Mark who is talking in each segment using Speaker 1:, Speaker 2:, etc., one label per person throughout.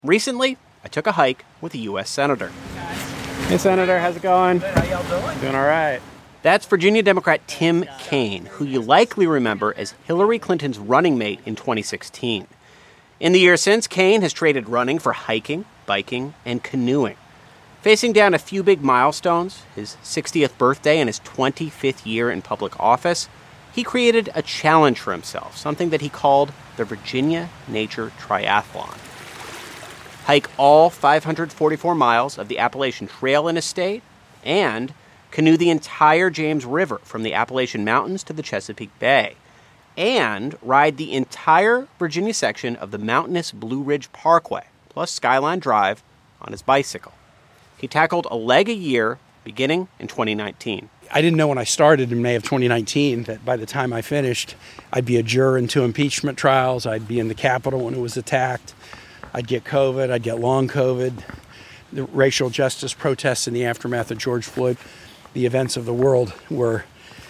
Speaker 1: Recently, I took a hike with a U.S. Senator. Hey, Senator, how's it going?
Speaker 2: Good, how y'all doing?
Speaker 1: Doing all right. That's Virginia Democrat Tim Kaine, who you likely remember as Hillary Clinton's running mate in 2016. In the years since, Kaine has traded running for hiking, biking, and canoeing. Facing down a few big milestones, his 60th birthday and his 25th year in public office, he created a challenge for himself, something that he called the Virginia Nature Triathlon. Hike all 544 miles of the Appalachian Trail in his state, and canoe the entire James River from the Appalachian Mountains to the Chesapeake Bay, and ride the entire Virginia section of the mountainous Blue Ridge Parkway, plus Skyline Drive, on his bicycle. He tackled a leg a year, beginning in 2019.
Speaker 3: I didn't know when I started in May of 2019 that by the time I finished, I'd be a juror in 2 impeachment trials, I'd be in the Capitol when it was attacked, I'd get COVID, I'd get long COVID, the racial justice protests in the aftermath of George Floyd. The events of the world were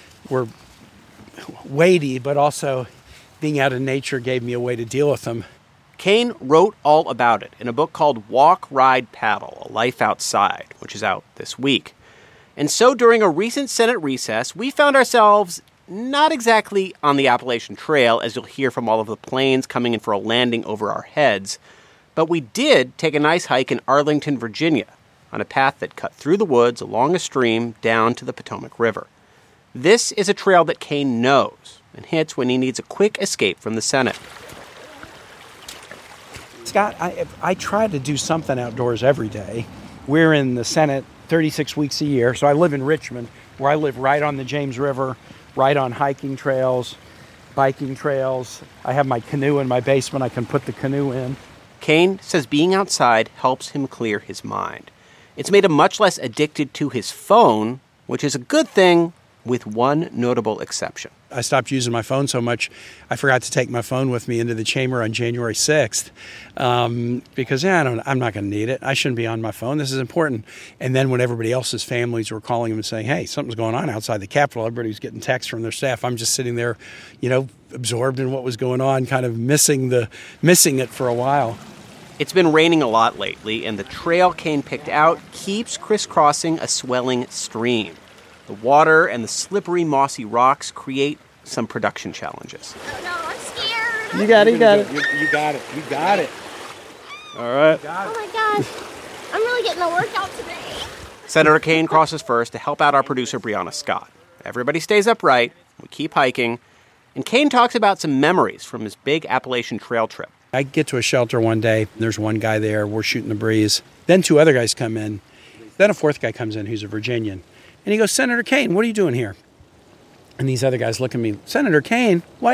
Speaker 3: weighty, but also being out in nature gave me a way to deal with them.
Speaker 1: Kaine wrote all about it in a book called Walk, Ride, Paddle, A Life Outside, which is out this week. And so during a recent Senate recess, we found ourselves not exactly on the Appalachian Trail, as you'll hear from all of the planes coming in for a landing over our heads, but we did take a nice hike in Arlington, Virginia, on a path that cut through the woods along a stream down to the Potomac River. This is a trail that Kaine knows and hits when he needs a quick escape from the Senate.
Speaker 3: Scott, I try to do something outdoors every day. We're in the Senate 36 weeks a year, so I live in Richmond, where I live right on the James River, right on hiking trails, biking trails. I have my canoe in my basement. I can put the canoe in.
Speaker 1: Kaine says being outside helps him clear his mind. It's made him much less addicted to his phone, which is a good thing, with one notable exception.
Speaker 3: I stopped using my phone so much, I forgot to take my phone with me into the chamber on January 6th because I'm not going to need it. I shouldn't be on my phone. This is important. And then when everybody else's families were calling him and saying, hey, something's going on outside the Capitol, everybody was getting texts from their staff. I'm just sitting there, absorbed in what was going on, kind of missing it for a while.
Speaker 1: It's been raining a lot lately, and the trail Kaine picked out keeps crisscrossing a swelling stream. The water and the slippery, mossy rocks create some production challenges.
Speaker 4: Oh, no, I'm scared.
Speaker 3: You got it.
Speaker 1: All right.
Speaker 4: Oh, my gosh. I'm really getting a workout today.
Speaker 1: Senator Kaine crosses first to help out our producer, Brianna Scott. Everybody stays upright. We keep hiking. And Kaine talks about some memories from his big Appalachian Trail trip.
Speaker 3: I get to a shelter one day. There's one guy there. We're shooting the breeze. Then 2 other guys come in. Then a 4th guy comes in who's a Virginian. And he goes, Senator Kaine, what are you doing here? And these other guys look at me, Senator Kaine, what?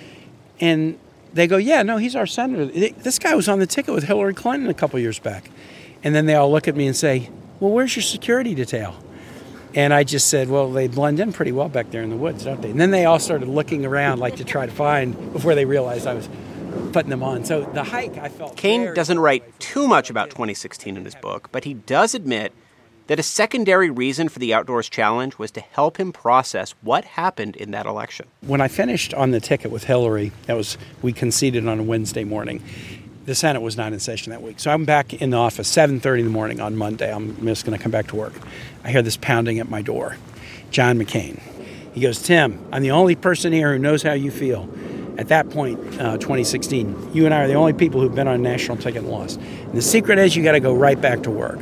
Speaker 3: And they go, yeah, no, he's our senator. This guy was on the ticket with Hillary Clinton a couple years back. And then they all look at me and say, well, where's your security detail? And I just said, well, they blend in pretty well back there in the woods, don't they? And then they all started looking around like to try to find before they realized I was putting them on. So the hike, I felt...
Speaker 1: Kaine doesn't write too much about 2016 in his book, but he does admit that a secondary reason for the Outdoors Challenge was to help him process what happened in that election.
Speaker 3: When I finished on the ticket with Hillary, we conceded on a Wednesday morning. The Senate was not in session that week. So I'm back in the office, 7:30 in the morning on Monday. I'm just going to come back to work. I hear this pounding at my door. John McCain. He goes, Tim, I'm the only person here who knows how you feel. At that point, 2016, you and I are the only people who've been on a national ticket and lost. And the secret is you got to go right back to work.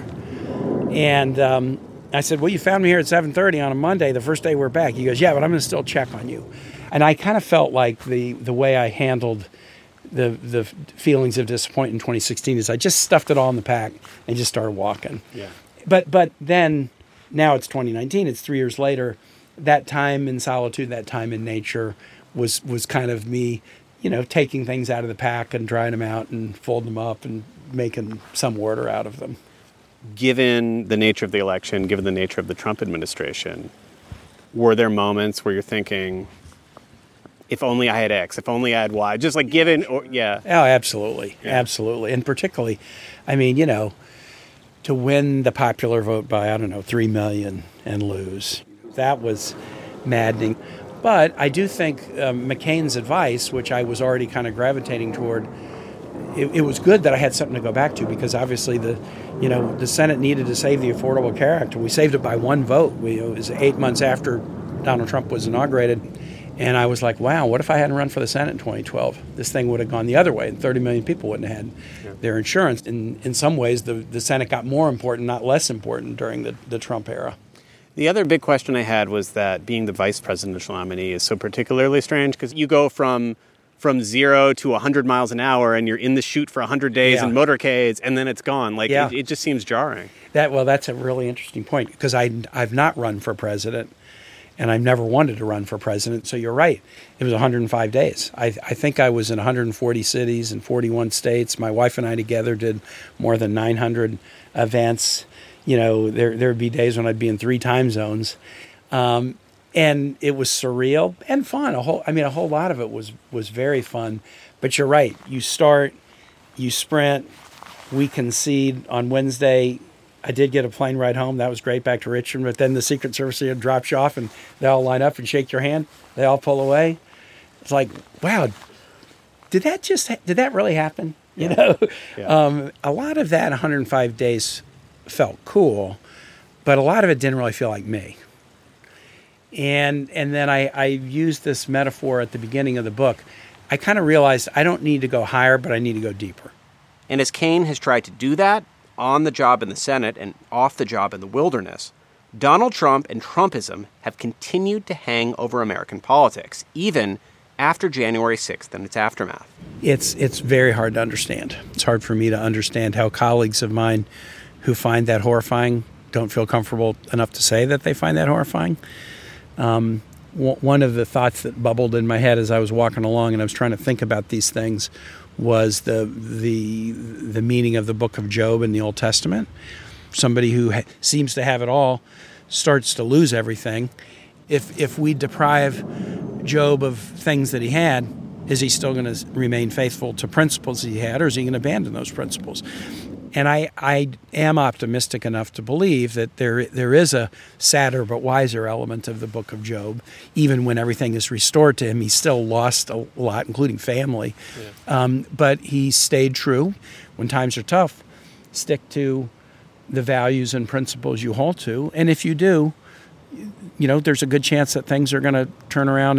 Speaker 3: And I said, well, you found me here at 7:30 on a Monday, the first day we're back. He goes, yeah, but I'm going to still check on you. And I kind of felt like the way I handled the feelings of disappointment in 2016 is I just stuffed it all in the pack and just started walking.
Speaker 1: Yeah.
Speaker 3: But then, now it's 2019, it's 3 years later, that time in solitude, that time in nature was kind of me, taking things out of the pack and drying them out and folding them up and making some order out of them.
Speaker 1: Given the nature of the election, given the nature of the Trump administration, were there moments where you're thinking, if only I had X, if only I had Y, just like given, yeah.
Speaker 3: Oh, absolutely. Yeah. Absolutely. And particularly, to win the popular vote by, 3 million and lose, that was maddening. But I do think McCain's advice, which I was already kind of gravitating toward, it was good that I had something to go back to, because obviously the Senate needed to save the Affordable Care Act, and we saved it by one vote. It was 8 months after Donald Trump was inaugurated, and I was like, wow, what if I hadn't run for the Senate in 2012? This thing would have gone the other way, and 30 million people wouldn't have had their insurance. In some ways, the Senate got more important, not less important, during the Trump era.
Speaker 1: The other big question I had was that being the vice presidential nominee is so particularly strange, because you go from 0 to 100 miles an hour, and you're in the chute for 100 days in motorcades, and then it's gone. It just seems jarring.
Speaker 3: That's a really interesting point, because I've not run for president, and I've never wanted to run for president. So you're right. It was 105 days. I think I was in 140 cities and 41 states. My wife and I together did more than 900 events. There'd be days when I'd be in 3 time zones. And it was surreal and fun. A whole lot of it was very fun. But you're right. You start, you sprint, we concede on Wednesday. I did get a plane ride home. That was great, back to Richmond. But then the Secret Service drops you off, and they all line up and shake your hand. They all pull away. It's like, wow, did that really happen?
Speaker 1: Yeah.
Speaker 3: A lot of that 105 days felt cool, but a lot of it didn't really feel like me. And then I used this metaphor at the beginning of the book. I kind of realized I don't need to go higher, but I need to go deeper.
Speaker 1: And as Kaine has tried to do that on the job in the Senate and off the job in the wilderness, Donald Trump and Trumpism have continued to hang over American politics, even after January 6th and its aftermath.
Speaker 3: It's very hard to understand. It's hard for me to understand how colleagues of mine who find that horrifying don't feel comfortable enough to say that they find that horrifying. One of the thoughts that bubbled in my head as I was walking along and I was trying to think about these things was the meaning of the book of Job in the Old Testament. Somebody who seems to have it all starts to lose everything. If we deprive Job of things that he had, is he still going to remain faithful to principles he had, or is he going to abandon those principles? And I am optimistic enough to believe that there is a sadder but wiser element of the book of Job. Even when everything is restored to him, he still lost a lot, including family. Yeah. But he stayed true. When times are tough, stick to the values and principles you hold to. And if you do, there's a good chance that things are going to turn around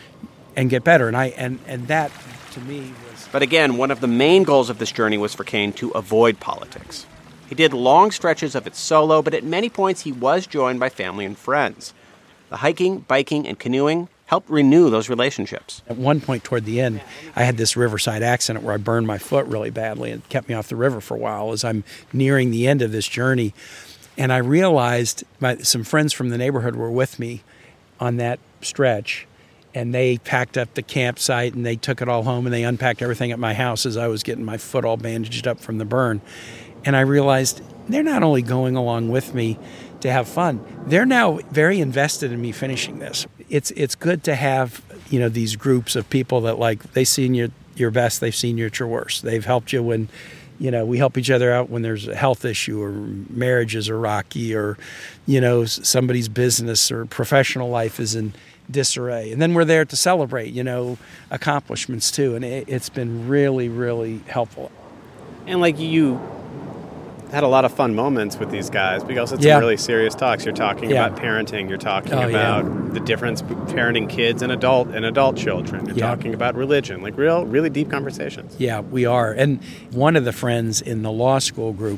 Speaker 3: and get better. And that, to me, was...
Speaker 1: But again, one of the main goals of this journey was for Kaine to avoid politics. He did long stretches of it solo, but at many points he was joined by family and friends. The hiking, biking, and canoeing helped renew those relationships.
Speaker 3: At one point toward the end, I had this riverside accident where I burned my foot really badly and kept me off the river for a while as I'm nearing the end of this journey. And I realized some friends from the neighborhood were with me on that stretch, and they packed up the campsite and they took it all home and they unpacked everything at my house as I was getting my foot all bandaged up from the burn. And I realized they're not only going along with me to have fun, they're now very invested in me finishing this. It's good to have, these groups of people that they've seen your best, they've seen you at your worst. They've helped you when, we help each other out when there's a health issue or marriages are rocky or, somebody's business or professional life is in disarray. And then we're there to celebrate, accomplishments too. And it's been really, really helpful.
Speaker 1: And you had a lot of fun moments with these guys, but you also had some really serious talks. You're talking about parenting. You're talking about the difference between parenting kids and adult children. You're talking about religion, really deep conversations.
Speaker 3: Yeah, we are. And one of the friends in the law school group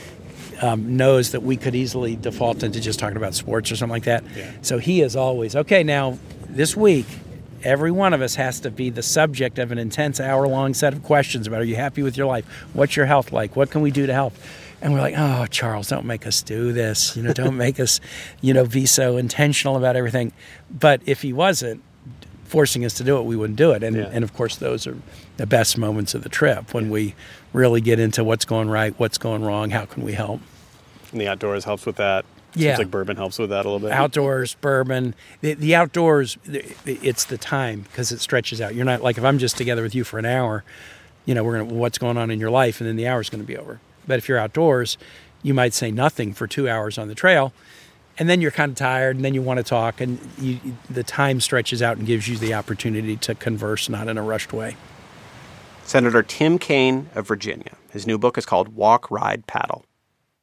Speaker 3: knows that we could easily default into just talking about sports or something like that. Yeah. So he is always, okay, now this week, every one of us has to be the subject of an intense hour-long set of questions about, are you happy with your life? What's your health like? What can we do to help? And we're like, oh, Charles, don't make us do this. Don't make us, be so intentional about everything. But if he wasn't forcing us to do it, we wouldn't do it. And of course, those are the best moments of the trip when we really get into what's going right, what's going wrong, how can we help.
Speaker 1: And the outdoors helps with that.
Speaker 3: Yeah.
Speaker 1: Seems like bourbon helps with that a little bit.
Speaker 3: Outdoors, bourbon. The outdoors, it's the time because it stretches out. You're not if I'm just together with you for an hour, what's going on in your life, and then the hour's going to be over. But if you're outdoors, you might say nothing for 2 hours on the trail, and then you're kind of tired, and then you want to talk, and the time stretches out and gives you the opportunity to converse, not in a rushed way.
Speaker 1: Senator Tim Kaine of Virginia. His new book is called Walk, Ride, Paddle.